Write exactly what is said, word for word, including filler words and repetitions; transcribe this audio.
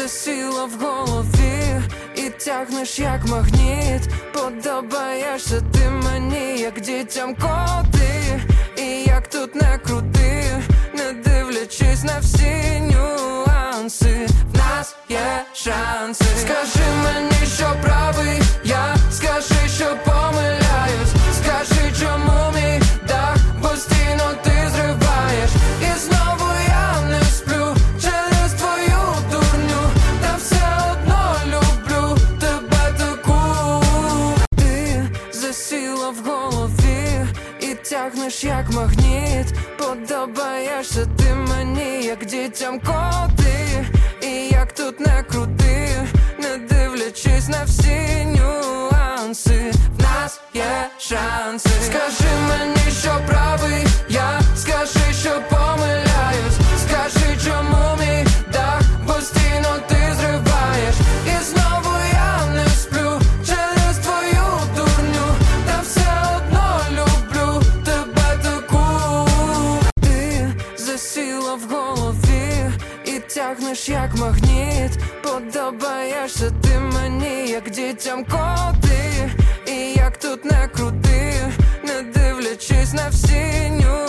засіла в голові і тягнеш як магніт. Подобаєшся ти мені, як дітям коти. І як тут не крути, не дивлячись на всі нюанси, в нас є шанси. Скажи мені, що правий я, скажи, що помиляюсь. Скажи, чому мій дах постійно ти зриваєш. І знову я не сплю через твою дурню, та все одно люблю тебе таку. Ти засіла в голові і тягнеш як магніт. Подобаєшся ти мені, як дітям коти. І як тут не крути, не дивлячись на всі нюанси, в нас є шанси. Скажи мені, що правий я, скажи, що помиляюсь. Скажи, чому мій дах постійно ти зриваєш. І знову я не сплю через твою дурню, та все одно люблю тебе таку. Ти засіла в голові і тягнеш як магніт. Подобаєшся ти мені, як дітям коти. І як тут не крути, не дивлячись на всі нюанси.